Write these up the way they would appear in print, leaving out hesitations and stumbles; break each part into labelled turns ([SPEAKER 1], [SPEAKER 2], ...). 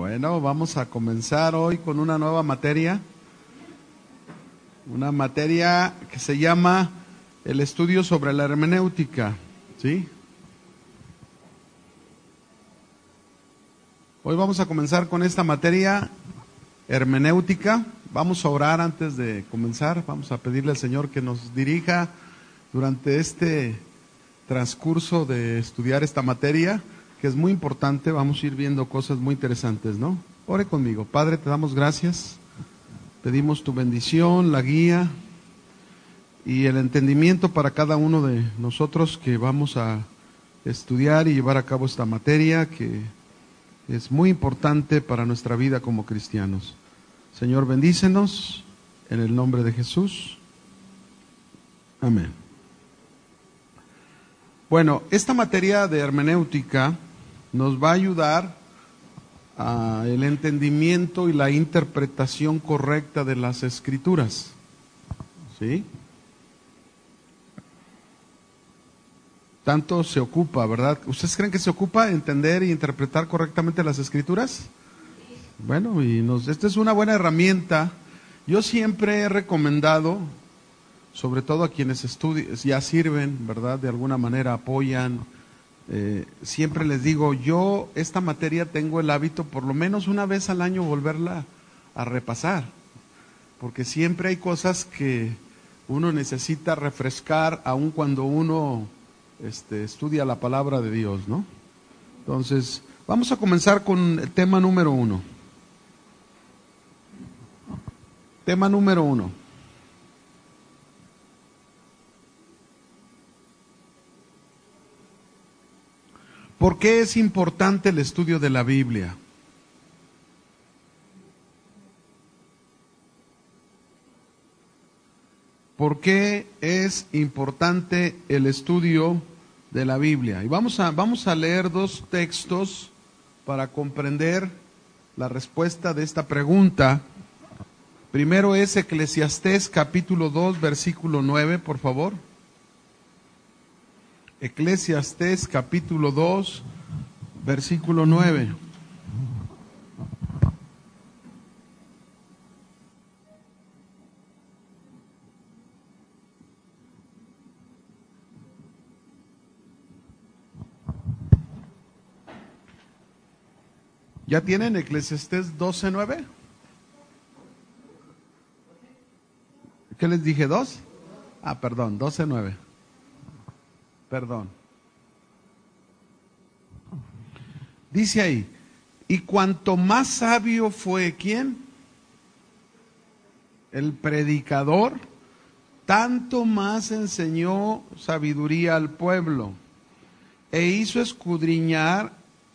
[SPEAKER 1] Bueno, vamos a comenzar hoy con una nueva materia. Una materia que se llama el estudio sobre la hermenéutica, ¿sí? Hoy vamos a comenzar con esta materia hermenéutica. Vamos a orar antes de comenzar. Vamos a pedirle al Señor que nos dirija durante este transcurso de estudiar esta materia, que es muy importante. Vamos a ir viendo cosas muy interesantes, ¿no? Ore conmigo. Padre, te damos gracias. Pedimos tu bendición, la guía y el entendimiento para cada uno de nosotros que vamos a estudiar y llevar a cabo esta materia, que es muy importante para nuestra vida como cristianos. Señor, bendícenos en el nombre de Jesús. Amén. Bueno, esta materia de hermenéutica nos va a ayudar a el entendimiento y la interpretación correcta de las Escrituras, ¿sí? Tanto se ocupa, ¿verdad? ¿Ustedes creen que se ocupa entender e interpretar correctamente las Escrituras? Bueno, esta es una buena herramienta. Yo siempre he recomendado, sobre todo a quienes ya sirven, ¿verdad? De alguna manera apoyan. Siempre les digo, yo esta materia tengo el hábito por lo menos una vez al año volverla a repasar, porque siempre hay cosas que uno necesita refrescar aun cuando uno estudia la palabra de Dios, ¿no? Entonces, vamos a comenzar con el tema número 1. Tema número 1. ¿Por qué es importante el estudio de la Biblia? ¿Por qué es importante el estudio de la Biblia? Y vamos a leer dos textos para comprender la respuesta de esta pregunta. Primero es Eclesiastés capítulo 2, versículo 9, por favor. Eclesiastés capítulo 2, versículo 9. ¿Ya tienen Eclesiastés 12:9? ¿Qué les dije? ¿2? Perdón, 12:9. Perdón. Dice ahí, y cuanto más sabio fue, ¿quién? El predicador, tanto más enseñó sabiduría al pueblo, e hizo escuchar,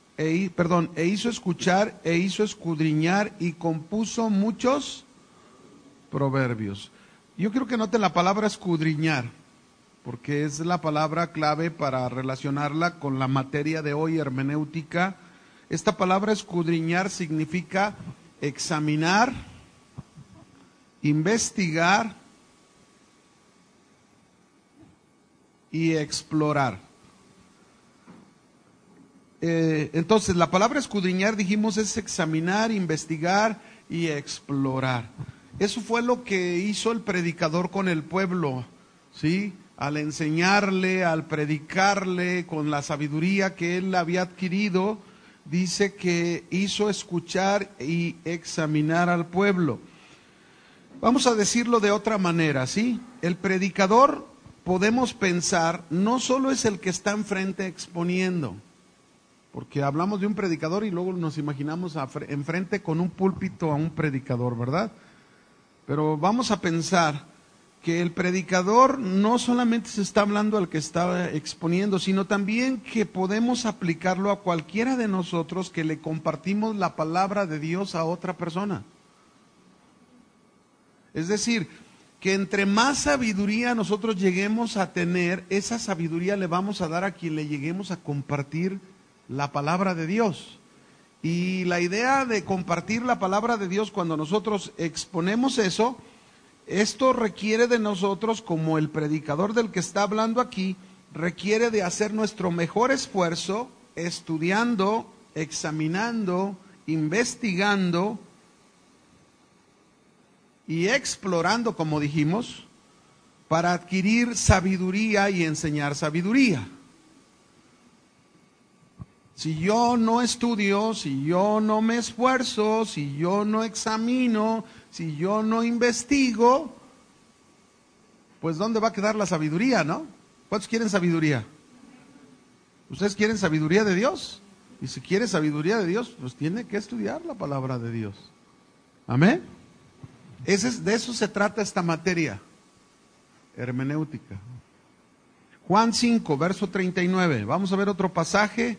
[SPEAKER 1] e hizo escudriñar, y compuso muchos proverbios. Yo quiero que noten la palabra escudriñar, porque es la palabra clave para relacionarla con la materia de hoy, hermenéutica. Esta palabra escudriñar significa examinar, investigar y explorar. Entonces, la palabra escudriñar, dijimos, es examinar, investigar y explorar. Eso fue lo que hizo el predicador con el pueblo, ¿sí? Al enseñarle, al predicarle con la sabiduría que él había adquirido, dice que hizo escuchar y examinar al pueblo. Vamos a decirlo de otra manera, ¿sí? El predicador, podemos pensar, no solo es el que está enfrente exponiendo, porque hablamos de un predicador y luego nos imaginamos enfrente con un púlpito a un predicador, ¿verdad? Pero vamos a pensar que el predicador no solamente se está hablando al que está exponiendo, sino también que podemos aplicarlo a cualquiera de nosotros que le compartimos la palabra de Dios a otra persona. Es decir, que entre más sabiduría nosotros lleguemos a tener, esa sabiduría le vamos a dar a quien le lleguemos a compartir la palabra de Dios. Y la idea de compartir la palabra de Dios, cuando nosotros exponemos eso, esto requiere de nosotros, como el predicador del que está hablando aquí, requiere de hacer nuestro mejor esfuerzo, estudiando, examinando investigando y explorando, como dijimos, para adquirir sabiduría y enseñar sabiduría. Si yo no estudio, si yo no me esfuerzo, si yo no examino, si yo no investigo, pues ¿dónde va a quedar la sabiduría, no? ¿Cuántos quieren sabiduría? ¿Ustedes quieren sabiduría de Dios? Y si quiere sabiduría de Dios, pues tiene que estudiar la palabra de Dios. Amén. De eso se trata esta materia, hermenéutica. Juan 5, verso 39. Vamos a ver otro pasaje.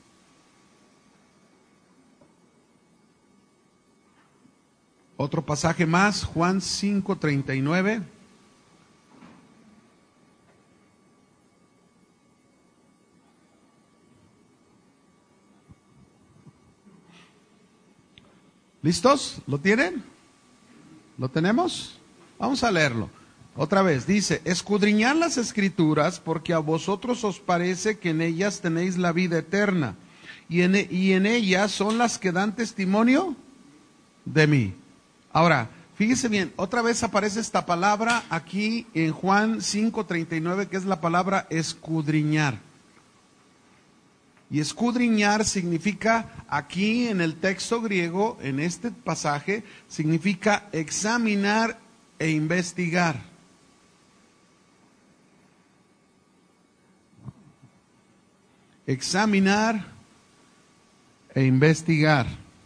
[SPEAKER 1] Otro pasaje más, Juan 5, 39. ¿Listos? ¿Lo tienen? ¿Lo tenemos? Vamos a leerlo. Otra vez, dice, escudriñad las Escrituras porque a vosotros os parece que en ellas tenéis la vida eterna y en ellas son las que dan testimonio de mí. Ahora, fíjese bien, otra vez aparece esta palabra aquí en Juan 5:39, que es la palabra escudriñar. Y escudriñar significa, aquí en el texto griego, en este pasaje, significa examinar e investigar. Examinar e investigar.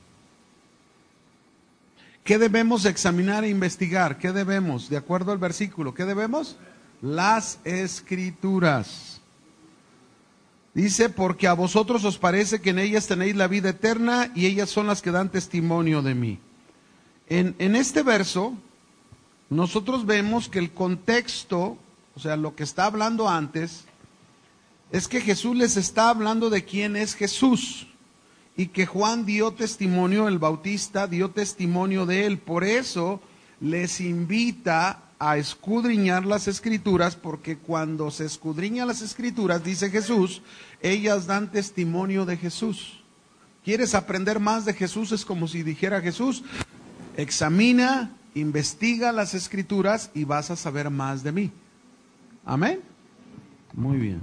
[SPEAKER 1] ¿Qué debemos examinar e investigar? ¿Qué debemos? De acuerdo al versículo, ¿qué debemos? Las Escrituras. Dice, porque a vosotros os parece que en ellas tenéis la vida eterna y ellas son las que dan testimonio de mí. En este verso, nosotros vemos que el contexto, o sea, lo que está hablando antes, es que Jesús les está hablando de quién es Jesús. Y que Juan dio testimonio, el Bautista dio testimonio de él. Por eso les invita a escudriñar las Escrituras, porque cuando se escudriñan las Escrituras, dice Jesús, ellas dan testimonio de Jesús. ¿Quieres aprender más de Jesús? Es como si dijera Jesús, examina, investiga las Escrituras y vas a saber más de mí. ¿Amén? Muy bien.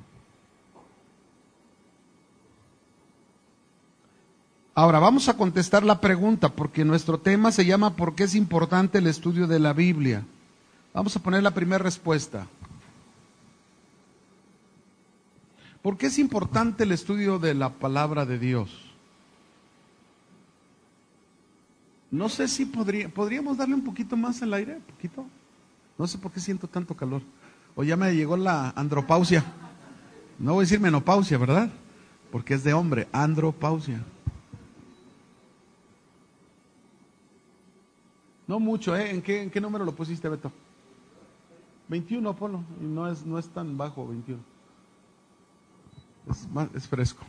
[SPEAKER 1] Ahora vamos a contestar la pregunta, porque nuestro tema se llama ¿por qué es importante el estudio de la Biblia? Vamos a poner la primera respuesta. ¿Por qué es importante el estudio de la palabra de Dios? No sé si podríamos darle un poquito más al aire, ¿un poquito? No sé por qué siento tanto calor. O ya me llegó la andropausia. No voy a decir menopausia, ¿verdad? Porque es de hombre, andropausia. No mucho, ¿eh? ¿En qué número lo pusiste, Beto? 21, Apolo. Y no es tan bajo, 21. Es fresco.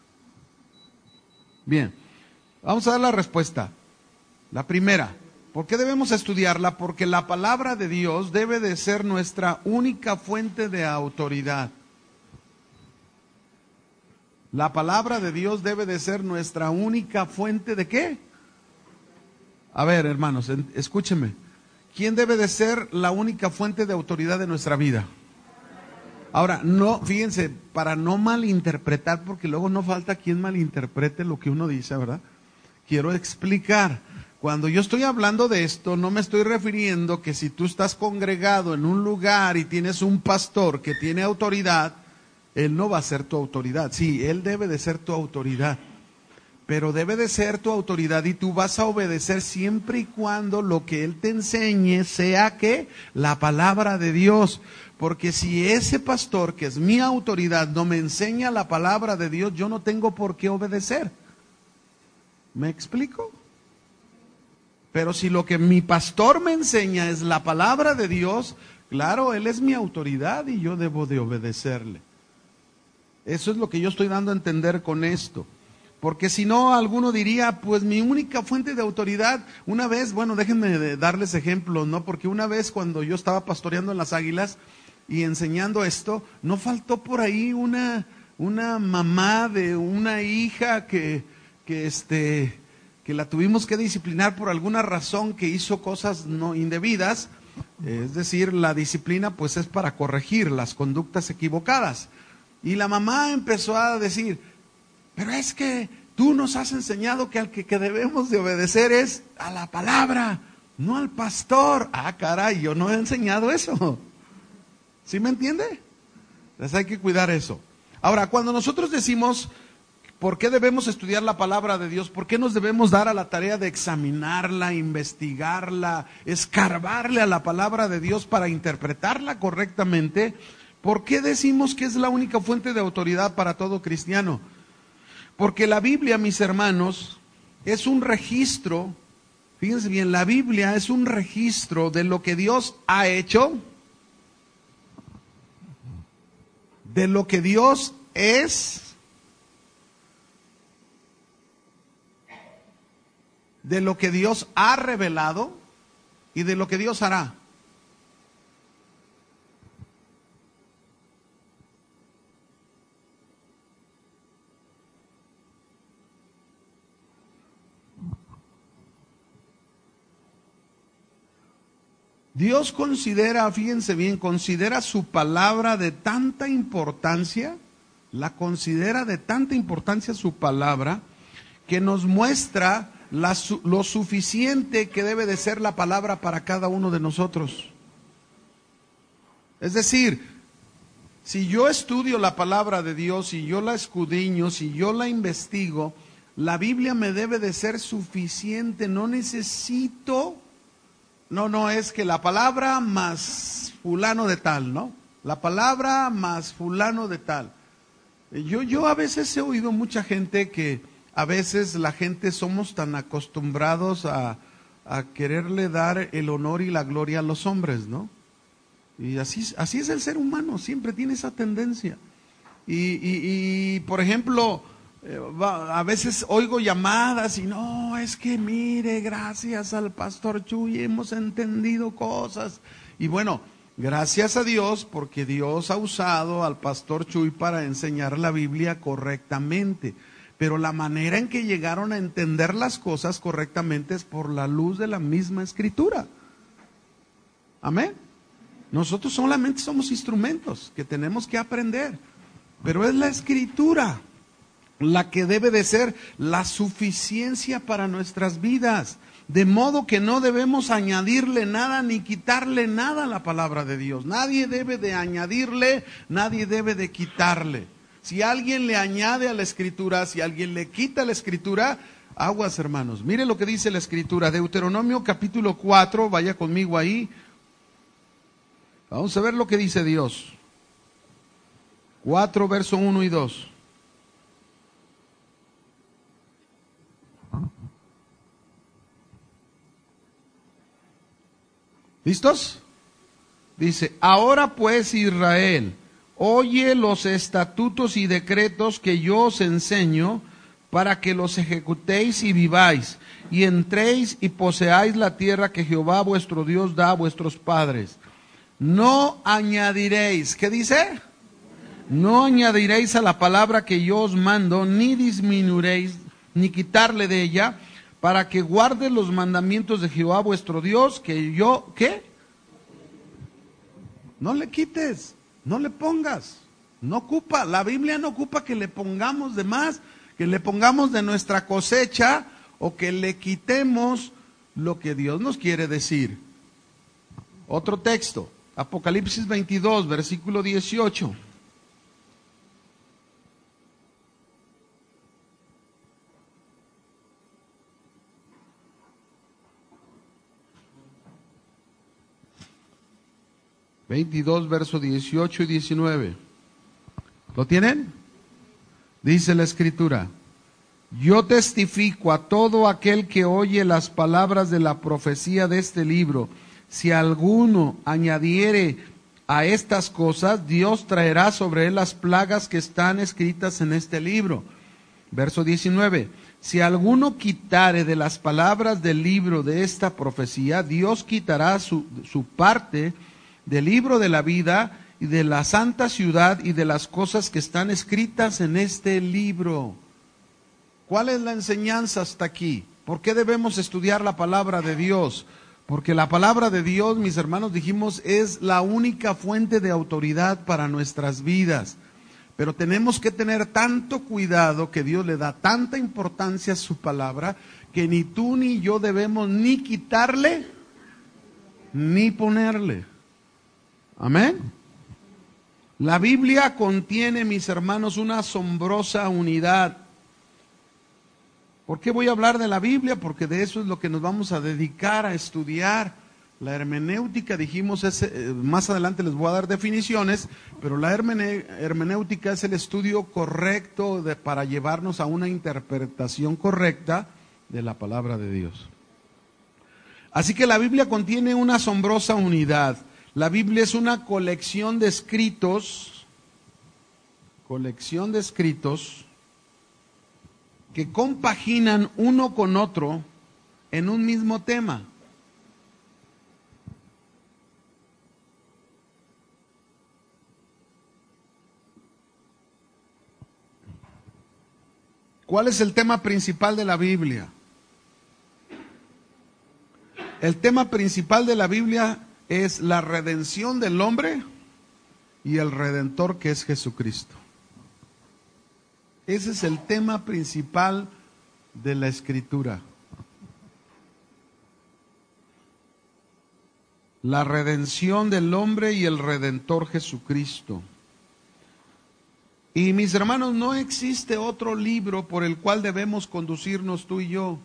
[SPEAKER 1] Bien, vamos a dar la respuesta. La primera, ¿por qué debemos estudiarla? Porque la palabra de Dios debe de ser nuestra única fuente de autoridad. La palabra de Dios debe de ser nuestra única fuente ¿de qué? A ver, hermanos, escúchenme. ¿Quién debe de ser la única fuente de autoridad de nuestra vida? Ahora, no, fíjense, para no malinterpretar, porque luego no falta quien malinterprete lo que uno dice, ¿verdad? Quiero explicar. Cuando yo estoy hablando de esto, no me estoy refiriendo que si tú estás congregado en un lugar y tienes un pastor que tiene autoridad, él no va a ser tu autoridad. Sí, él debe de ser tu autoridad. Pero debe de ser tu autoridad y tú vas a obedecer siempre y cuando lo que él te enseñe sea que la palabra de Dios. Porque si ese pastor, que es mi autoridad, no me enseña la palabra de Dios, yo no tengo por qué obedecer. ¿Me explico? Pero si lo que mi pastor me enseña es la palabra de Dios, claro, él es mi autoridad y yo debo de obedecerle. Eso es lo que yo estoy dando a entender con esto. Porque si no, alguno diría, pues mi única fuente de autoridad, una vez, bueno, déjenme darles ejemplos, ¿no? Porque una vez cuando yo estaba pastoreando en las Águilas y enseñando esto, no faltó por ahí una mamá de una hija que que la tuvimos que disciplinar por alguna razón que hizo cosas no indebidas. Es decir, la disciplina pues es para corregir las conductas equivocadas. Y la mamá empezó a decir, pero es que tú nos has enseñado que al que debemos de obedecer es a la palabra, no al pastor. Ah, caray, yo no he enseñado eso. ¿Sí me entiende? Entonces hay que cuidar eso. Ahora, cuando nosotros decimos, ¿por qué debemos estudiar la palabra de Dios? ¿Por qué nos debemos dar a la tarea de examinarla, investigarla, escarbarle a la palabra de Dios para interpretarla correctamente? ¿Por qué decimos que es la única fuente de autoridad para todo cristiano? Porque la Biblia, mis hermanos, es un registro, fíjense bien, la Biblia es un registro de lo que Dios ha hecho, de lo que Dios es, de lo que Dios ha revelado y de lo que Dios hará. Dios considera, fíjense bien, considera su palabra de tanta importancia, la considera de tanta importancia su palabra, que nos muestra lo suficiente que debe de ser la palabra para cada uno de nosotros. Es decir, si yo estudio la palabra de Dios, si yo la escudriño, si yo la investigo, la Biblia me debe de ser suficiente, no necesito... No, es que la palabra más fulano de tal, ¿no? La palabra más fulano de tal. Yo a veces he oído mucha gente que a veces la gente somos tan acostumbrados a quererle dar el honor y la gloria a los hombres, ¿no? Y así es el ser humano, siempre tiene esa tendencia. Y por ejemplo... a veces oigo llamadas y no, es que mire, gracias al pastor Chuy hemos entendido cosas. Y bueno, gracias a Dios porque Dios ha usado al pastor Chuy para enseñar la Biblia correctamente. Pero la manera en que llegaron a entender las cosas correctamente es por la luz de la misma Escritura. Amén. Nosotros solamente somos instrumentos que tenemos que aprender, pero es la Escritura la que debe de ser la suficiencia para nuestras vidas, de modo que no debemos añadirle nada ni quitarle nada a la palabra de Dios. Nadie debe de añadirle, nadie debe de quitarle. Si alguien le añade a la Escritura, si alguien le quita a la Escritura, aguas, hermanos. Mire lo que dice la Escritura, Deuteronomio capítulo 4, vaya conmigo ahí. Vamos a ver lo que dice Dios. 4, verso 1 y 2. ¿Listos? Dice, ahora pues Israel, oye los estatutos y decretos que yo os enseño para que los ejecutéis y viváis, y entréis y poseáis la tierra que Jehová vuestro Dios da a vuestros padres. No añadiréis, ¿qué dice? No añadiréis a la palabra que yo os mando, ni disminuiréis, ni quitarle de ella, para que guarde los mandamientos de Jehová vuestro Dios, que yo, ¿qué? No le quites, no le pongas, no ocupa, la Biblia no ocupa que le pongamos de más, que le pongamos de nuestra cosecha, o que le quitemos lo que Dios nos quiere decir. Otro texto, Apocalipsis 22, versículo 18. Versos 18 y 19. ¿Lo tienen? Dice la Escritura: yo testifico a todo aquel que oye las palabras de la profecía de este libro, si alguno añadiere a estas cosas, Dios traerá sobre él las plagas que están escritas en este libro. Verso 19. Si alguno quitare de las palabras del libro de esta profecía, Dios quitará su parte del libro de la vida y de la santa ciudad y de las cosas que están escritas en este libro. ¿Cuál es la enseñanza hasta aquí? ¿Por qué debemos estudiar la palabra de Dios? Porque la palabra de Dios, mis hermanos, dijimos, es la única fuente de autoridad para nuestras vidas. Pero tenemos que tener tanto cuidado, que Dios le da tanta importancia a su palabra, que ni tú ni yo debemos ni quitarle ni ponerle. Amén. La Biblia contiene, mis hermanos, una asombrosa unidad. ¿Por qué voy a hablar de la Biblia? Porque de eso es lo que nos vamos a dedicar a estudiar. La hermenéutica, dijimos, más adelante les voy a dar definiciones, pero la hermenéutica es el estudio correcto para llevarnos a una interpretación correcta de la palabra de Dios. Así que la Biblia contiene una asombrosa unidad. La Biblia es una colección de escritos que compaginan uno con otro en un mismo tema. ¿Cuál es el tema principal de la Biblia? El tema principal de la Biblia es la redención del hombre y el Redentor, que es Jesucristo. Ese es el tema principal de la Escritura. La redención del hombre y el Redentor Jesucristo. Y mis hermanos, no existe otro libro por el cual debemos conducirnos tú y yo.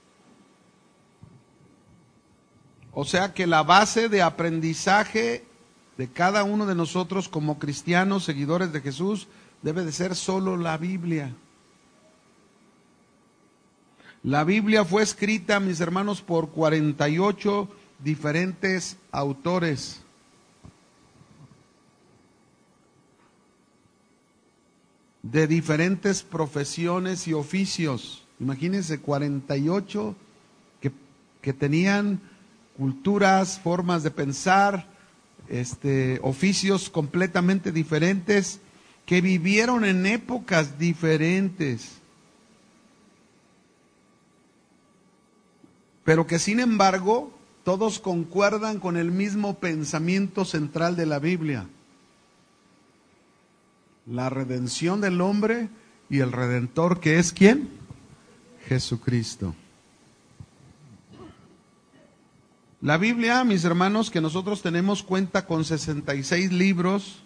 [SPEAKER 1] O sea que la base de aprendizaje de cada uno de nosotros como cristianos, seguidores de Jesús, debe de ser solo la Biblia. La Biblia fue escrita, mis hermanos, por 48 diferentes autores. De diferentes profesiones y oficios. Imagínense, 48 que tenían culturas, formas de pensar, oficios completamente diferentes, que vivieron en épocas diferentes, pero que sin embargo todos concuerdan con el mismo pensamiento central de la Biblia: la redención del hombre y el Redentor, que es ¿quién? Jesucristo. La Biblia, mis hermanos, que nosotros tenemos, cuenta con 66 libros.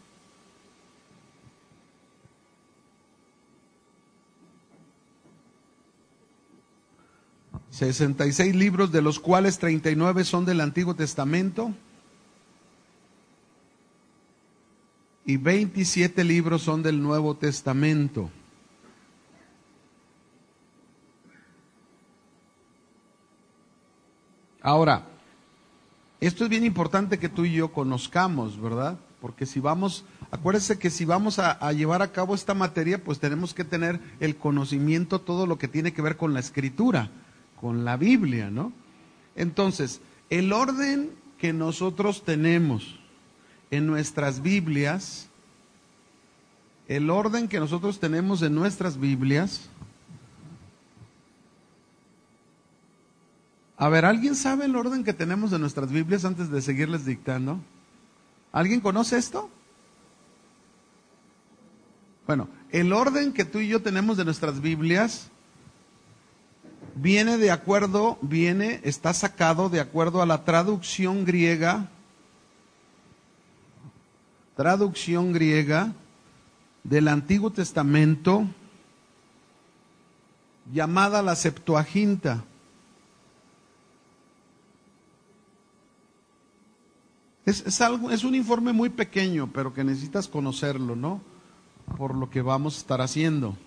[SPEAKER 1] ...66 libros, de los cuales 39 son del Antiguo Testamento y 27 libros son del Nuevo Testamento. Ahora, esto es bien importante que tú y yo conozcamos, ¿verdad? Porque si vamos, acuérdense que si vamos a llevar a cabo esta materia, pues tenemos que tener el conocimiento, todo lo que tiene que ver con la Escritura, con la Biblia, ¿no? Entonces, el orden que nosotros tenemos en nuestras Biblias, a ver, ¿alguien sabe el orden que tenemos de nuestras Biblias antes de seguirles dictando? ¿Alguien conoce esto? Bueno, el orden que tú y yo tenemos de nuestras Biblias está sacado de acuerdo a la traducción griega del Antiguo Testamento, llamada la Septuaginta. Es un informe muy pequeño, pero que necesitas conocerlo, ¿no? Por lo que vamos a estar haciendo.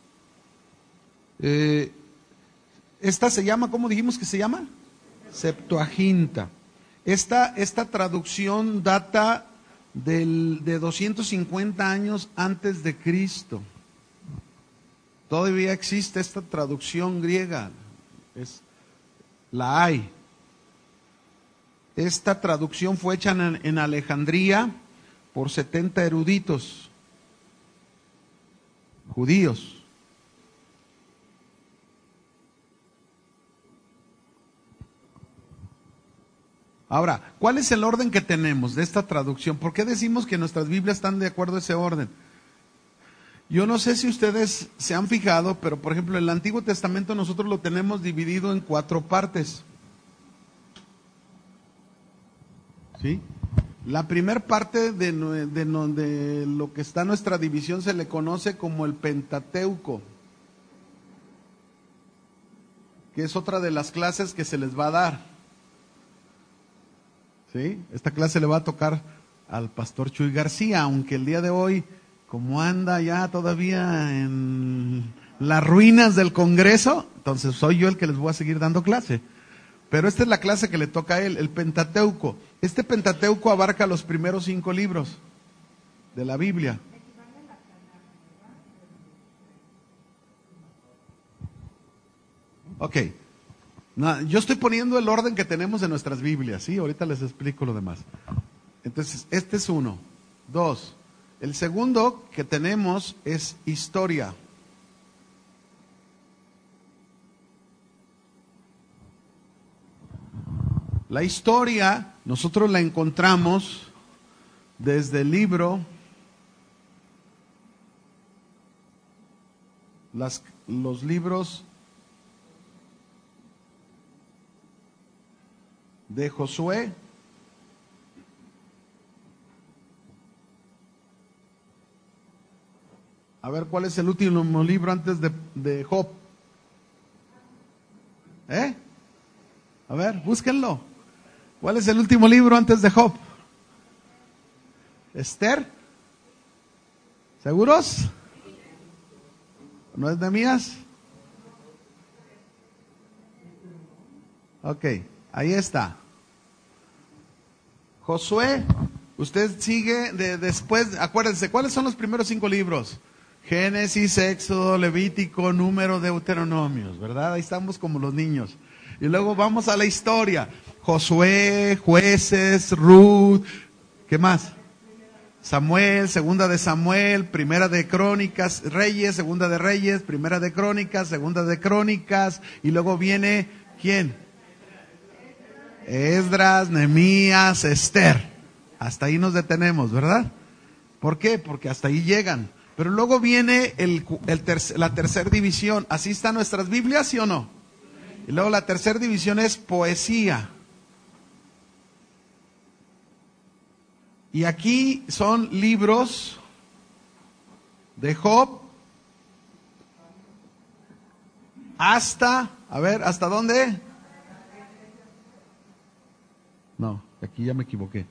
[SPEAKER 1] Esta se llama, ¿cómo dijimos que se llama? Septuaginta. Esta traducción data de 250 años antes de Cristo. Todavía existe esta traducción griega. La hay. Esta traducción fue hecha en Alejandría por 70 eruditos judíos. Ahora, ¿cuál es el orden que tenemos de esta traducción? ¿Por qué decimos que nuestras Biblias están de acuerdo a ese orden? Yo no sé si ustedes se han fijado, pero por ejemplo, el Antiguo Testamento nosotros lo tenemos dividido en 4 partes. ¿Sí? La primera parte de lo que está en nuestra división se le conoce como el Pentateuco, que es otra de las clases que se les va a dar. ¿Sí? Esta clase le va a tocar al pastor Chuy García, aunque el día de hoy, como anda ya todavía en las ruinas del Congreso, entonces soy yo el que les voy a seguir dando clase. Pero esta es la clase que le toca a él, el Pentateuco. Este Pentateuco abarca los primeros 5 libros de la Biblia. Ok. No, yo estoy poniendo el orden que tenemos en nuestras Biblias, ¿sí? Ahorita les explico lo demás. Entonces, este es 1. 2. El segundo que tenemos es historia. La historia nosotros la encontramos desde el libro, los libros de Josué, a ver, ¿cuál es el último libro antes de Job? A ver, búsquenlo. ¿Cuál es el último libro antes de Job? ¿Esther? ¿Seguros? ¿No es Nehemías? Ok, ahí está. Josué, usted sigue después, acuérdense, ¿cuáles son los primeros 5 libros? Génesis, Éxodo, Levítico, Número, Deuteronomios, ¿verdad? Ahí estamos como los niños. Y luego vamos a la historia. Josué, Jueces, Ruth, ¿qué más? Samuel, Segunda de Samuel, Primera de Crónicas, Reyes, Segunda de Reyes, Primera de Crónicas, Segunda de Crónicas, y luego viene, ¿quién? Esdras, Nehemías, Esther. Hasta ahí nos detenemos, ¿verdad? ¿Por qué? Porque hasta ahí llegan. Pero luego viene la tercera división. ¿Así están nuestras Biblias, sí o no? Y luego la tercera división es poesía. Y aquí son libros de Job hasta, a ver, ¿hasta dónde? No, aquí ya me equivoqué.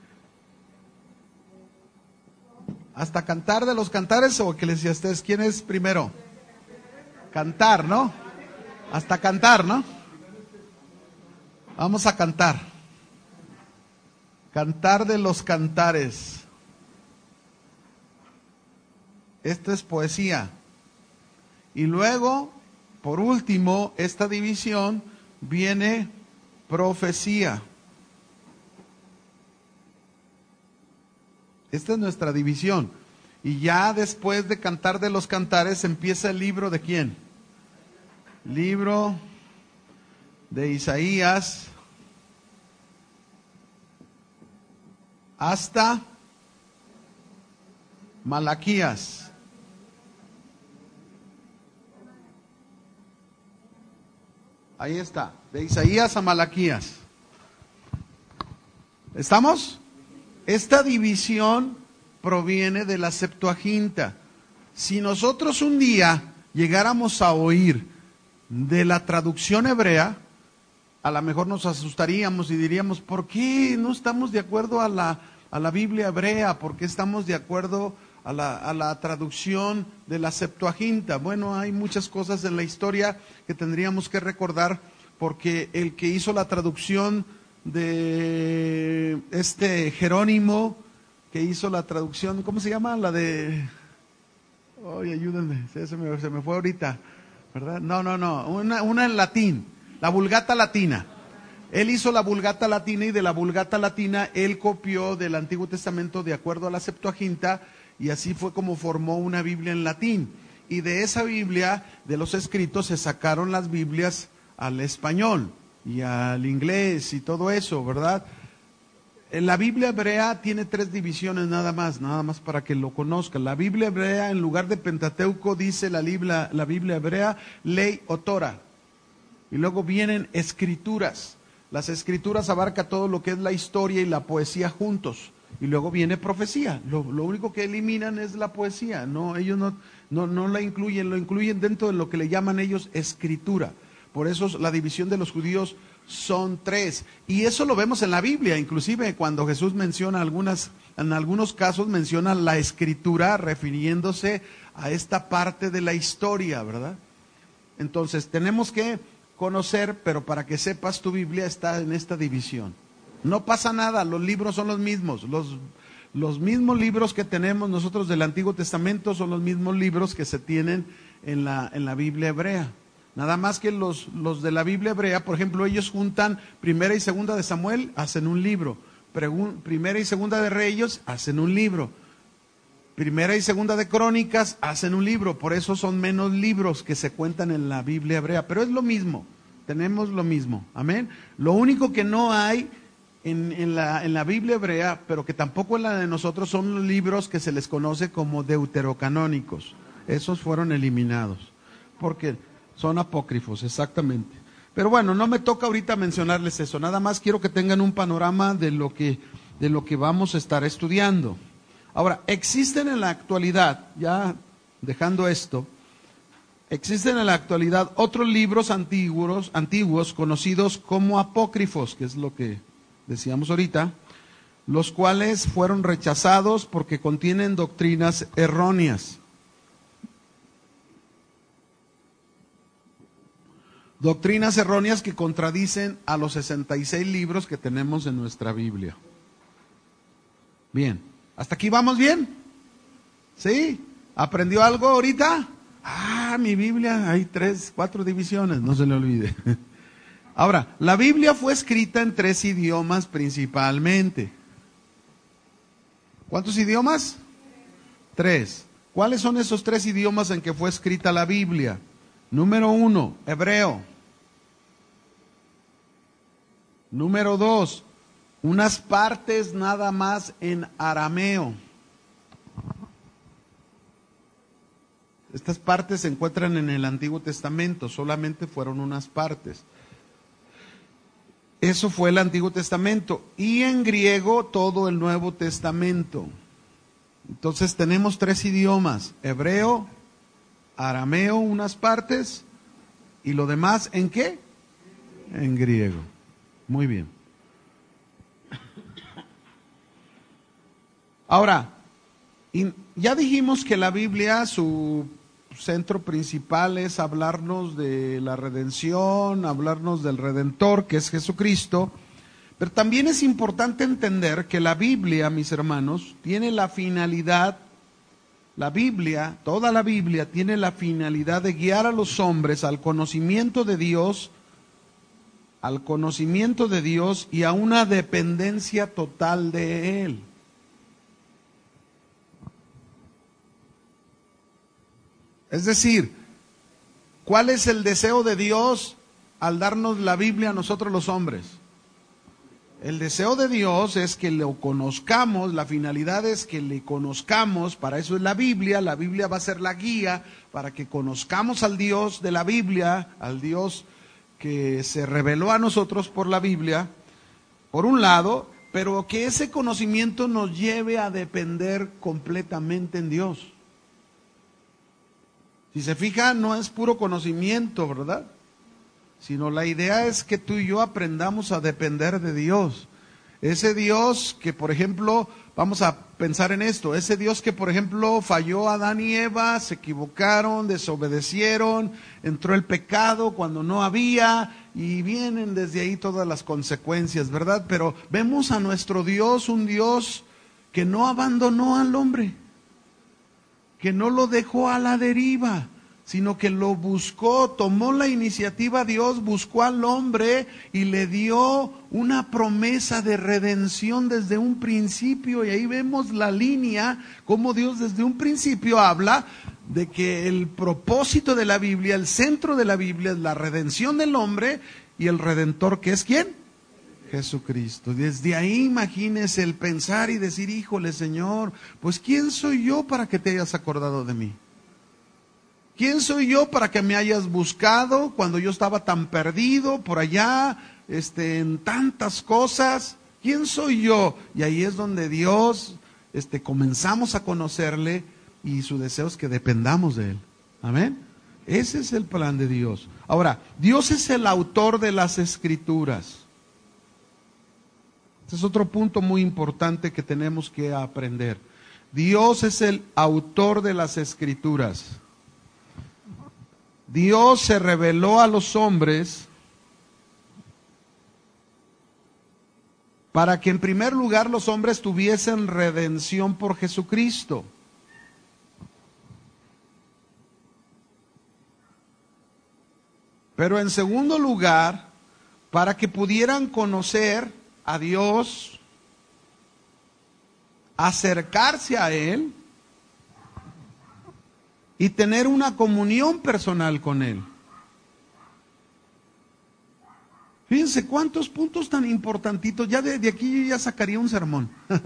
[SPEAKER 1] ¿Hasta Cantar de los Cantares o Eclesiastés? ¿Quién es primero? Cantar, ¿no? Hasta Cantar, ¿no? Vamos a cantar. Cantar de los Cantares. Esta es poesía. Y luego, por último, esta división viene profecía. Esta es nuestra división. Y ya después de Cantar de los Cantares empieza el libro de ¿quién? Libro de Isaías hasta Malaquías. Ahí está, de Isaías a Malaquías. ¿Estamos? Esta división proviene de la Septuaginta. Si nosotros un día llegáramos a oír de la traducción hebrea, a lo mejor nos asustaríamos y diríamos, ¿por qué no estamos de acuerdo a la Biblia hebrea? ¿Por qué estamos de acuerdo a la traducción de la Septuaginta? Bueno, hay muchas cosas en la historia que tendríamos que recordar, porque el que hizo la traducción de Jerónimo, que hizo la traducción, ¿cómo se llama? La de, ay, ayúdenme, se me fue ahorita, ¿verdad? No, una en latín, la Vulgata Latina. Él hizo la Vulgata Latina y de la Vulgata Latina él copió del Antiguo Testamento de acuerdo a la Septuaginta, y así fue como formó una Biblia en latín. Y de esa Biblia, de los escritos, se sacaron las Biblias al español y al inglés y todo eso, ¿verdad? La Biblia hebrea tiene 3 divisiones nada más para que lo conozcan. La Biblia hebrea, en lugar de Pentateuco, dice la Biblia hebrea, ley o Torah. Y luego vienen escrituras. Las escrituras abarca todo lo que es la historia y la poesía juntos. Y luego viene profecía. Lo único que eliminan es la poesía. No, ellos no la incluyen, lo incluyen dentro de lo que le llaman ellos escritura. Por eso la división de los judíos son 3. Y eso lo vemos en la Biblia, inclusive cuando Jesús menciona en algunos casos menciona la escritura refiriéndose a esta parte de la historia, ¿verdad? Entonces tenemos que conocer, pero para que sepas, tu Biblia está en esta división. No pasa nada, los libros son los mismos. Los mismos libros que tenemos nosotros del Antiguo Testamento son los mismos libros que se tienen en la Biblia hebrea. Nada más que los de la Biblia hebrea, por ejemplo, ellos juntan Primera y Segunda de Samuel, hacen un libro. Primera y Segunda de Reyes, hacen un libro. Primera y Segunda de Crónicas, hacen un libro. Por eso son menos libros que se cuentan en la Biblia hebrea. Pero es lo mismo, tenemos lo mismo. Amén. Lo único que no hay en la Biblia hebrea, pero que tampoco en la de nosotros, son los libros que se les conoce como deuterocanónicos. Esos fueron eliminados, porque son apócrifos, exactamente. Pero bueno, no me toca ahorita mencionarles eso, nada más quiero que tengan un panorama de lo que vamos a estar estudiando. Ahora, existen en la actualidad, ya dejando esto, existen en la actualidad otros libros antiguos conocidos como apócrifos, que es lo que decíamos ahorita, los cuales fueron rechazados porque contienen doctrinas erróneas. Doctrinas erróneas que contradicen a los 66 libros que tenemos en nuestra Biblia. Bien, ¿hasta aquí vamos bien? ¿Sí? ¿Aprendió algo ahorita? Mi Biblia, hay 3, 4 divisiones, no se le olvide. Ahora, la Biblia fue escrita en 3 idiomas principalmente. ¿Cuántos idiomas? 3. ¿Cuáles son esos 3 idiomas en que fue escrita la Biblia? Número 1, hebreo. Número 2, unas partes nada más en arameo. Estas partes se encuentran en el Antiguo Testamento, solamente fueron unas partes. Eso fue el Antiguo Testamento. Y en griego todo el Nuevo Testamento. Entonces tenemos 3 idiomas, hebreo, arameo, unas partes, y lo demás, ¿en qué? En griego. Muy bien. Ahora, ya dijimos que la Biblia, su centro principal es hablarnos de la redención, hablarnos del Redentor, que es Jesucristo, pero también es importante entender que la Biblia, mis hermanos, tiene la finalidad, toda la Biblia tiene la finalidad de guiar a los hombres al conocimiento de Dios, y a una dependencia total de Él. Es decir, ¿cuál es el deseo de Dios al darnos la Biblia a nosotros los hombres? El deseo de Dios es que lo conozcamos, la finalidad es que le conozcamos, para eso es la Biblia va a ser la guía para que conozcamos al Dios de la Biblia, al Dios que se reveló a nosotros por la Biblia, por un lado, pero que ese conocimiento nos lleve a depender completamente en Dios. Si se fija, no es puro conocimiento, ¿verdad? Sino la idea es que tú y yo aprendamos a depender de Dios. Ese Dios que, por ejemplo, vamos a pensar en esto, ese Dios que, por ejemplo, falló a Adán y Eva, se equivocaron, desobedecieron, entró el pecado cuando no había, y vienen desde ahí todas las consecuencias, ¿verdad? Pero vemos a nuestro Dios, un Dios que no abandonó al hombre, que no lo dejó a la deriva, sino que lo buscó, tomó la iniciativa Dios, buscó al hombre y le dio una promesa de redención desde un principio. Y ahí vemos la línea, cómo Dios desde un principio habla de que el propósito de la Biblia, el centro de la Biblia es la redención del hombre, y el Redentor, ¿que es quién? Jesucristo. Desde ahí imagínese el pensar y decir, híjole Señor, pues ¿quién soy yo para que te hayas acordado de mí? ¿Quién soy yo para que me hayas buscado cuando yo estaba tan perdido por allá, en tantas cosas? ¿Quién soy yo? Y ahí es donde Dios, comenzamos a conocerle y su deseo es que dependamos de Él. Amén. Ese es el plan de Dios. Ahora, Dios es el autor de las Escrituras. Este es otro punto muy importante que tenemos que aprender. Dios es el autor de las Escrituras. Dios se reveló a los hombres para que en primer lugar los hombres tuviesen redención por Jesucristo. Pero en segundo lugar, para que pudieran conocer a Dios, acercarse a Él y tener una comunión personal con Él. Fíjense cuántos puntos tan importantitos. Ya de aquí yo ya sacaría un sermón.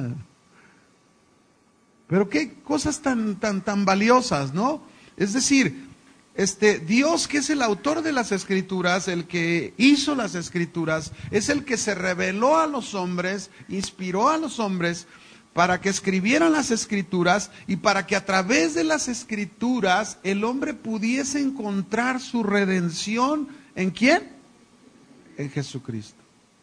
[SPEAKER 1] Pero qué cosas tan valiosas, ¿no? Es decir, Dios, que es el autor de las Escrituras, el que hizo las Escrituras, es el que se reveló a los hombres, inspiró a los hombres para que escribieran las Escrituras y para que a través de las Escrituras el hombre pudiese encontrar su redención. ¿En quién? En Jesucristo.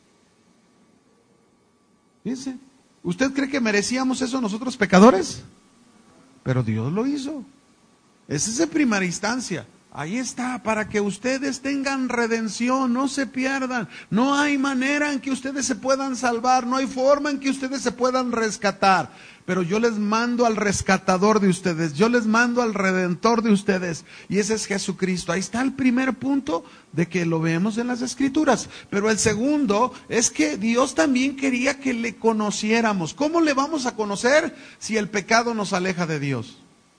[SPEAKER 1] Fíjense, ¿usted cree que merecíamos eso nosotros pecadores? Pero Dios lo hizo. Esa es de primera instancia. Ahí está, para que ustedes tengan redención, no se pierdan. No hay manera en que ustedes se puedan salvar, no hay forma en que ustedes se puedan rescatar. Pero yo les mando al rescatador de ustedes, yo les mando al redentor de ustedes, y ese es Jesucristo. Ahí está el primer punto de que lo vemos en las Escrituras. Pero el segundo es que Dios también quería que le conociéramos. ¿Cómo le vamos a conocer si el pecado nos aleja de Dios?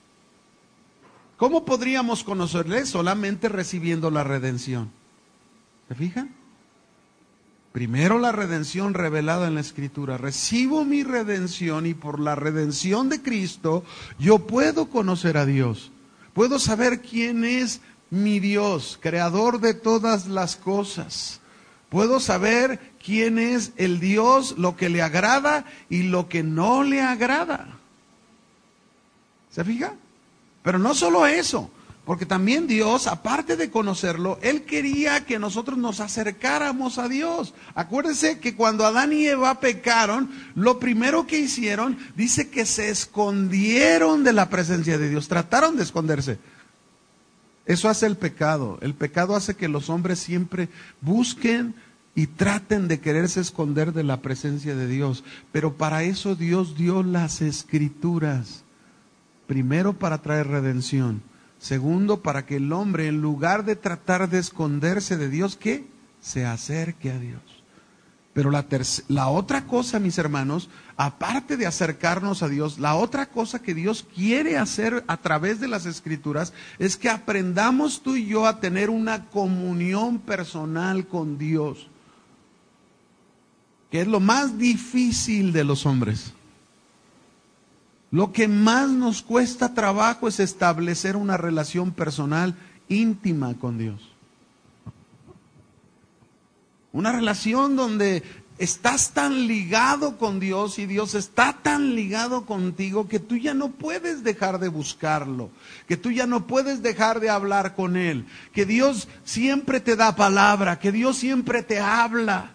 [SPEAKER 1] ¿Cómo podríamos conocerle? Solamente recibiendo la redención. ¿Se fijan? Primero la redención revelada en la Escritura. Recibo mi redención y por la redención de Cristo yo puedo conocer a Dios. Puedo saber quién es mi Dios, creador de todas las cosas. Puedo saber quién es el Dios, lo que le agrada y lo que no le agrada. ¿Se fija? Pero no solo eso, porque también Dios, aparte de conocerlo, Él quería que nosotros nos acercáramos a Dios. Acuérdense que cuando Adán y Eva pecaron, lo primero que hicieron, dice que se escondieron de la presencia de Dios, trataron de esconderse. Eso hace el pecado. El pecado hace que los hombres siempre busquen y traten de quererse esconder de la presencia de Dios. Pero para eso Dios dio las Escrituras. Primero, para traer redención. Segundo, para que el hombre, en lugar de tratar de esconderse de Dios, ¿qué? Se acerque a Dios. Pero la otra cosa, mis hermanos, aparte de acercarnos a Dios, la otra cosa que Dios quiere hacer a través de las Escrituras es que aprendamos tú y yo a tener una comunión personal con Dios, que es lo más difícil de los hombres. Lo que más nos cuesta trabajo es establecer una relación personal íntima con Dios. Una relación donde estás tan ligado con Dios y Dios está tan ligado contigo que tú ya no puedes dejar de buscarlo, que tú ya no puedes dejar de hablar con Él, que Dios siempre te da palabra, que Dios siempre te habla.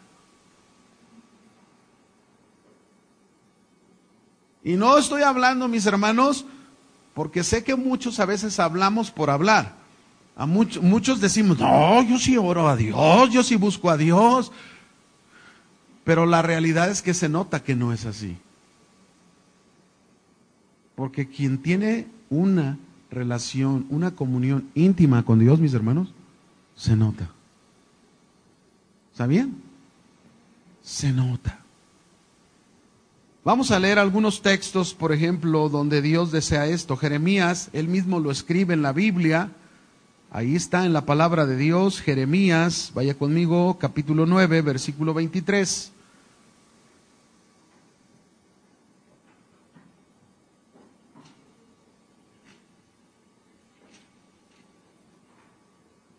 [SPEAKER 1] Y no estoy hablando, mis hermanos, porque sé que muchos a veces hablamos por hablar. A muchos decimos, no, yo sí oro a Dios, yo sí busco a Dios. Pero la realidad es que se nota que no es así. Porque quien tiene una relación, una comunión íntima con Dios, mis hermanos, se nota. ¿Sabían? Se nota. Vamos a leer algunos textos, por ejemplo, donde Dios desea esto. Jeremías, él mismo lo escribe en la Biblia. Ahí está en la palabra de Dios, Jeremías, vaya conmigo, capítulo 9, versículo 23.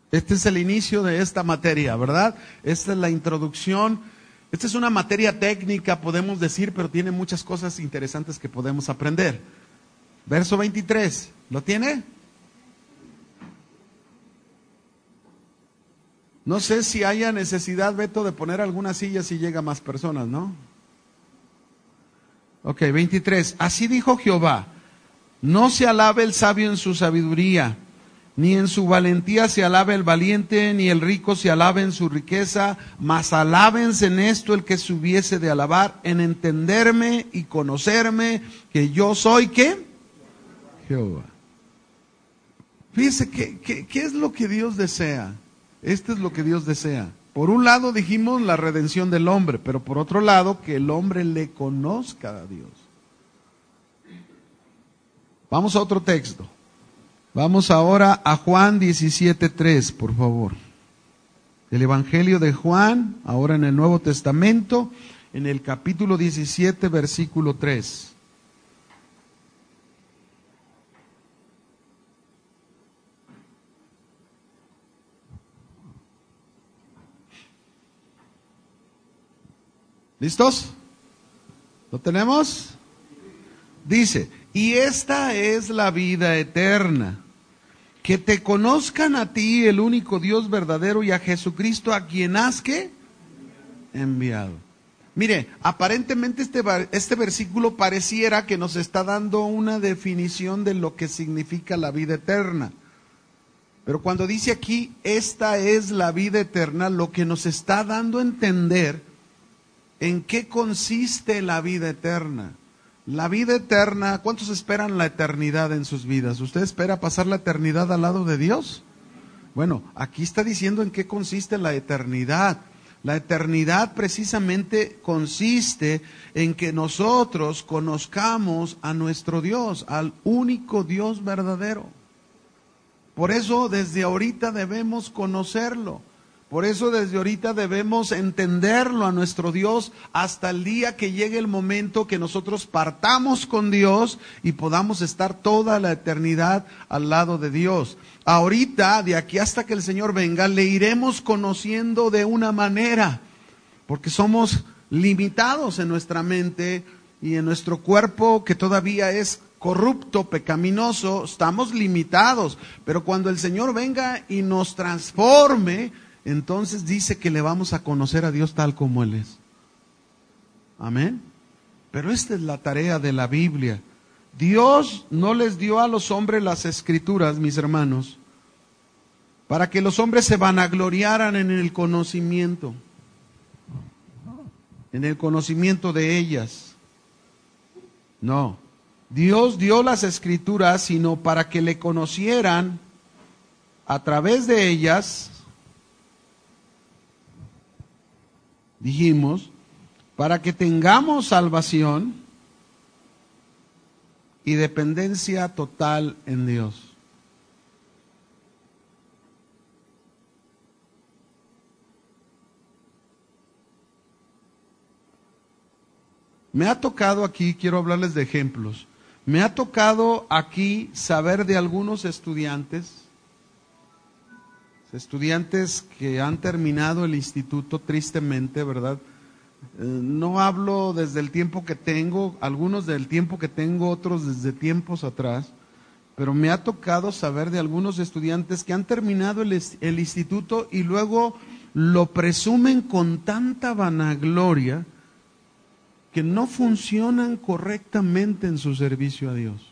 [SPEAKER 1] Este es el inicio de esta materia, ¿verdad? Esta es la introducción. Esta es una materia técnica, podemos decir, pero tiene muchas cosas interesantes que podemos aprender. Verso 23, ¿lo tiene? No sé si haya necesidad, Beto, de poner alguna silla si llega más personas, ¿no? Ok, 23. Así dijo Jehová, no se alabe el sabio en su sabiduría, ni en su valentía se alabe el valiente, ni el rico se alabe en su riqueza, mas alábense en esto el que se hubiese de alabar, en entenderme y conocerme, que yo soy, ¿qué? Jehová. Fíjense, ¿qué es lo que Dios desea? Esto es lo que Dios desea. Por un lado dijimos la redención del hombre, pero por otro lado que el hombre le conozca a Dios. Vamos a otro texto. Vamos ahora a Juan 17:3, por favor. El Evangelio de Juan, ahora en el Nuevo Testamento, en el capítulo 17, versículo 3. ¿Listos? ¿Lo tenemos? Dice, y esta es la vida eterna, que te conozcan a ti, el único Dios verdadero, y a Jesucristo, a quien has, ¿qué? Enviado. Mire, aparentemente este versículo pareciera que nos está dando una definición de lo que significa la vida eterna. Pero cuando dice aquí, esta es la vida eterna, lo que nos está dando a entender en qué consiste la vida eterna. La vida eterna, ¿cuántos esperan la eternidad en sus vidas? ¿Usted espera pasar la eternidad al lado de Dios? Bueno, aquí está diciendo en qué consiste la eternidad. La eternidad precisamente consiste en que nosotros conozcamos a nuestro Dios, al único Dios verdadero. Por eso desde ahorita debemos conocerlo. Por eso desde ahorita debemos entenderlo a nuestro Dios hasta el día que llegue el momento que nosotros partamos con Dios y podamos estar toda la eternidad al lado de Dios. Ahorita, de aquí hasta que el Señor venga, le iremos conociendo de una manera, porque somos limitados en nuestra mente y en nuestro cuerpo que todavía es corrupto, pecaminoso, estamos limitados. Pero cuando el Señor venga y nos transforme, entonces dice que le vamos a conocer a Dios tal como Él es. Amén. Pero esta es la tarea de la Biblia. Dios no les dio a los hombres las escrituras, mis hermanos, para que los hombres se vanagloriaran en el conocimiento de ellas. No, Dios dio las escrituras sino para que le conocieran a través de ellas. Dijimos, para que tengamos salvación y dependencia total en Dios. Me ha tocado aquí, quiero hablarles de ejemplos, me ha tocado aquí saber de algunos estudiantes que han terminado el instituto tristemente, ¿verdad? No hablo desde el tiempo que tengo, algunos del tiempo que tengo, otros desde tiempos atrás, pero me ha tocado saber de algunos estudiantes que han terminado el instituto y luego lo presumen con tanta vanagloria que no funcionan correctamente en su servicio a Dios.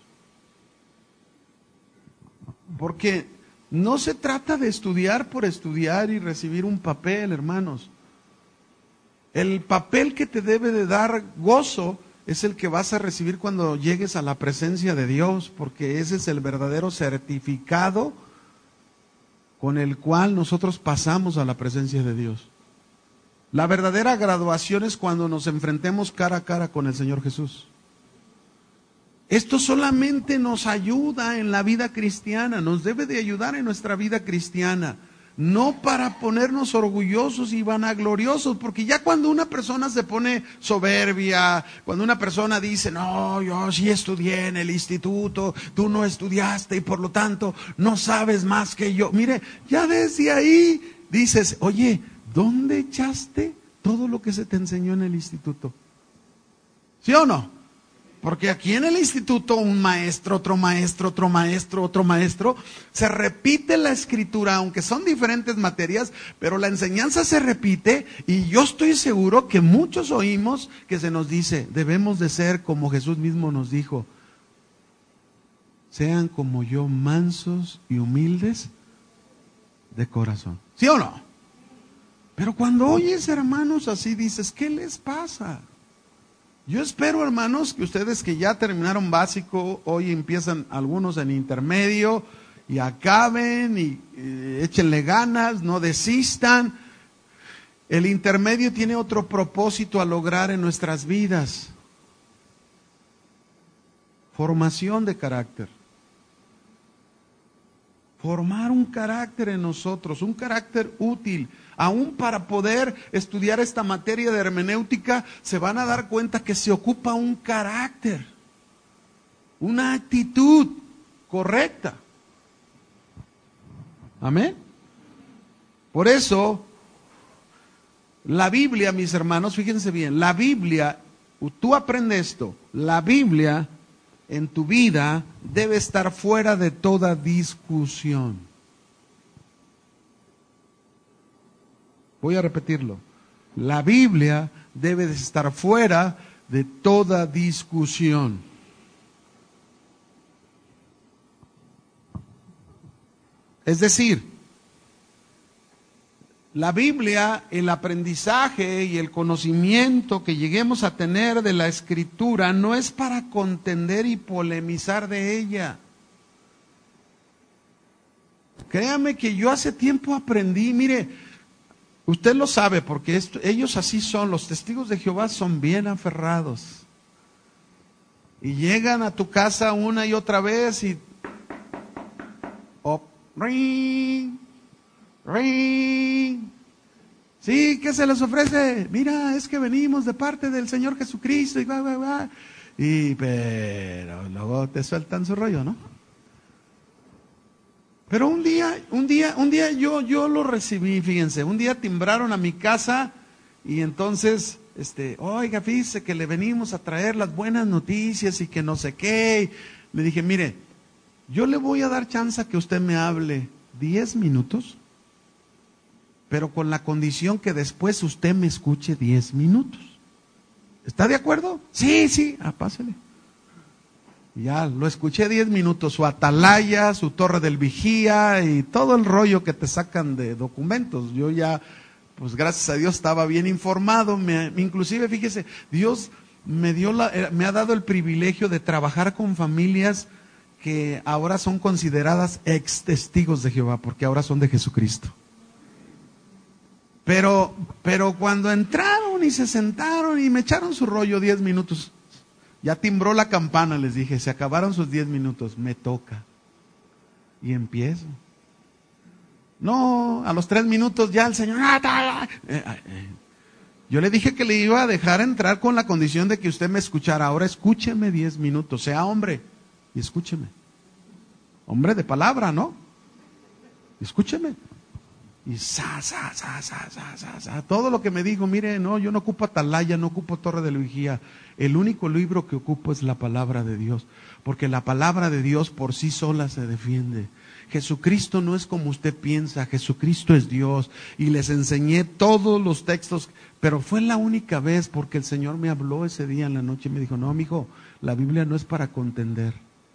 [SPEAKER 1] Porque no se trata de estudiar por estudiar y recibir un papel, hermanos. El papel que te debe de dar gozo es el que vas a recibir cuando llegues a la presencia de Dios, porque ese es el verdadero certificado con el cual nosotros pasamos a la presencia de Dios. La verdadera graduación es cuando nos enfrentemos cara a cara con el Señor Jesús. Esto solamente nos ayuda en la vida cristiana, nos debe de ayudar en nuestra vida cristiana. no para ponernos orgullosos y vanagloriosos, porque ya cuando una persona se pone soberbia, cuando una persona dice, no, yo sí estudié en el instituto, tú no estudiaste y por lo tanto no sabes más que yo. Mire, ya desde ahí dices, oye, ¿dónde echaste todo lo que se te enseñó en el instituto? ¿Sí o no? Porque aquí en el instituto un maestro, otro maestro, otro maestro, otro maestro, se repite la escritura, aunque son diferentes materias, pero la enseñanza se repite y yo estoy seguro que muchos oímos que se nos dice, debemos de ser como Jesús mismo nos dijo, sean como yo mansos y humildes de corazón. ¿Sí o no? Pero cuando oyes hermanos así dices, ¿qué les pasa? Yo espero, hermanos, que ustedes que ya terminaron básico, hoy empiezan algunos en intermedio y acaben y échenle ganas, no desistan. El intermedio tiene otro propósito a lograr en nuestras vidas. Formación de carácter. Formar un carácter en nosotros, un carácter útil. Aún para poder estudiar esta materia de hermenéutica, se van a dar cuenta que se ocupa un carácter, una actitud correcta. Amén. Por eso, la Biblia, mis hermanos, fíjense bien, la Biblia, tú aprendes esto, la Biblia en tu vida debe estar fuera de toda discusión. Voy a repetirlo. La Biblia debe de estar fuera de toda discusión. Es decir, la Biblia, el aprendizaje y el conocimiento que lleguemos a tener de la Escritura no es para contender y polemizar de ella. Créame que yo hace tiempo aprendí, mire, usted lo sabe porque ellos así son, los testigos de Jehová son bien aferrados. Y llegan a tu casa una y otra vez y... ring, ring. Sí, ¿qué se les ofrece? Mira, es que venimos de parte del Señor Jesucristo y va, va, va. Pero luego te sueltan su rollo, ¿no? Pero un día yo lo recibí, fíjense, un día timbraron a mi casa y entonces, oiga, fíjese que le venimos a traer las buenas noticias y que no sé qué. Le dije, mire, yo le voy a dar chance a que usted me hable 10 minutos, pero con la condición que después usted me escuche 10 minutos. ¿Está de acuerdo? Sí, pásale. Ya lo escuché 10 minutos, su atalaya, su torre del vigía y todo el rollo que te sacan de documentos. Yo ya, pues gracias a Dios estaba bien informado, inclusive fíjese, Dios me ha dado el privilegio de trabajar con familias que ahora son consideradas ex testigos de Jehová, porque ahora son de Jesucristo. Pero cuando entraron y se sentaron y me echaron su rollo 10 minutos, ya timbró la campana, les dije, se acabaron sus 10 minutos, me toca. Y empiezo. No, a los 3 minutos ya el Señor... Yo le dije que le iba a dejar entrar con la condición de que usted me escuchara. Ahora escúcheme 10 minutos, sea hombre y escúcheme. Hombre de palabra, ¿no? Escúcheme. Y todo lo que me dijo, mire, no, yo no ocupo atalaya, no ocupo torre de la vigía. El único libro que ocupo es la palabra de Dios, porque la palabra de Dios por sí sola se defiende. Jesucristo no es como usted piensa, Jesucristo es Dios. Y les enseñé todos los textos, pero fue la única vez porque el Señor me habló ese día en la noche y me dijo, no, mijo, la Biblia no es para contender.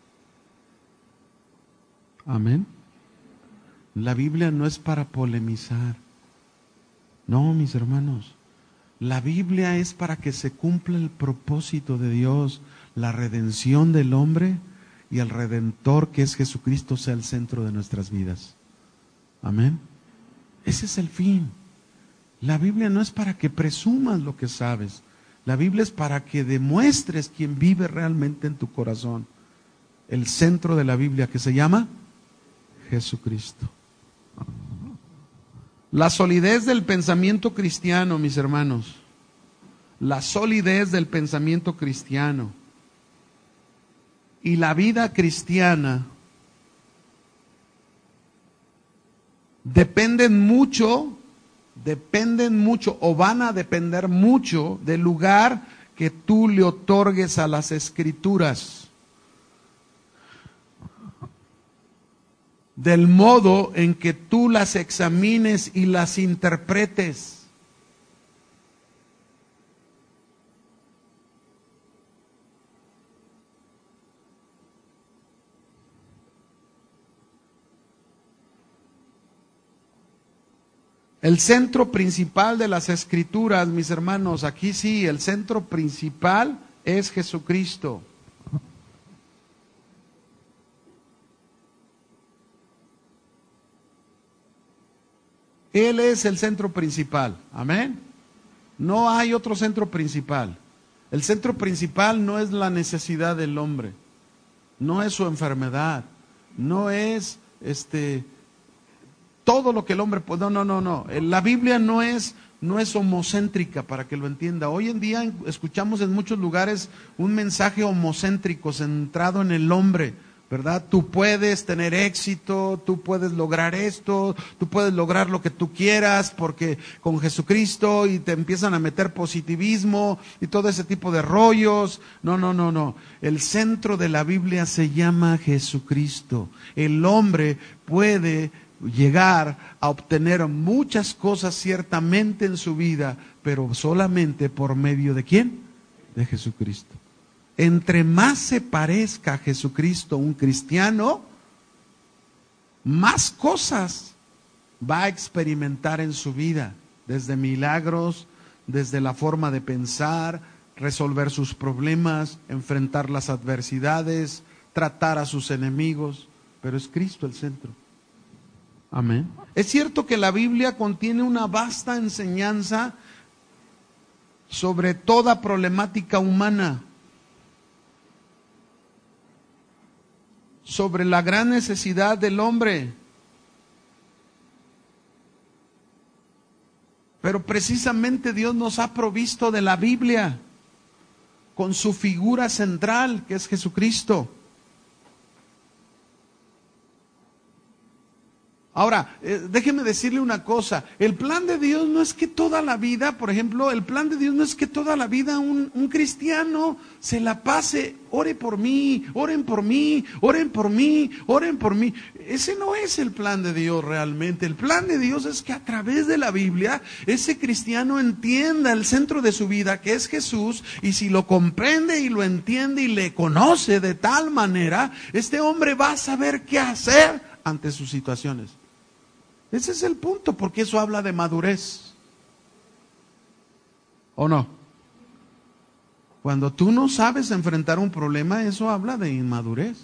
[SPEAKER 1] Amén. La Biblia no es para polemizar. No, mis hermanos. La Biblia es para que se cumpla el propósito de Dios, la redención del hombre y el Redentor que es Jesucristo sea el centro de nuestras vidas. Amén. Ese es el fin. La Biblia no es para que presumas lo que sabes. La Biblia es para que demuestres quién vive realmente en tu corazón. El centro de la Biblia que se llama Jesucristo. La solidez del pensamiento cristiano, mis hermanos. La solidez del pensamiento cristiano. Y la vida cristiana dependen mucho o van a depender mucho del lugar que tú le otorgues a las Escrituras, del modo en que tú las examines y las interpretes. El centro principal de las Escrituras, mis hermanos, aquí sí, el centro principal es Jesucristo. Él es el centro principal, amén. No hay otro centro principal. El centro principal no es la necesidad del hombre, no es su enfermedad, no es todo lo que el hombre puede. No. La Biblia no es homocéntrica, para que lo entienda. Hoy en día escuchamos en muchos lugares un mensaje homocéntrico, centrado en el hombre, ¿verdad? Tú puedes tener éxito, tú puedes lograr esto, tú puedes lograr lo que tú quieras, porque con Jesucristo, y te empiezan a meter positivismo y todo ese tipo de rollos. No. El centro de la Biblia se llama Jesucristo. El hombre puede llegar a obtener muchas cosas ciertamente en su vida, pero solamente por medio ¿de quién? De Jesucristo. Entre más se parezca a Jesucristo un cristiano, más cosas va a experimentar en su vida, desde milagros, desde la forma de pensar, resolver sus problemas, enfrentar las adversidades, tratar a sus enemigos, pero es Cristo el centro. Amén. Es cierto que la Biblia contiene una vasta enseñanza sobre toda problemática humana, sobre la gran necesidad del hombre. Pero precisamente Dios nos ha provisto de la Biblia con su figura central, que es Jesucristo. Ahora, déjeme decirle una cosa, el plan de Dios no es que toda la vida, por ejemplo, el plan de Dios no es que toda la vida un cristiano se la pase, ore por mí, oren por mí, oren por mí, oren por mí. Ese no es el plan de Dios realmente. El plan de Dios es que a través de la Biblia, ese cristiano entienda el centro de su vida, que es Jesús, y si lo comprende y lo entiende y le conoce de tal manera, este hombre va a saber qué hacer ante sus situaciones. Ese es el punto, porque eso habla de madurez. ¿O no? Cuando tú no sabes enfrentar un problema, eso habla de inmadurez.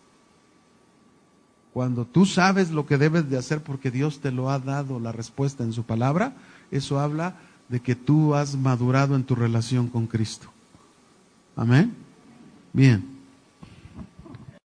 [SPEAKER 1] Cuando tú sabes lo que debes de hacer porque Dios te lo ha dado la respuesta en su palabra, eso habla de que tú has madurado en tu relación con Cristo. Amén. Bien.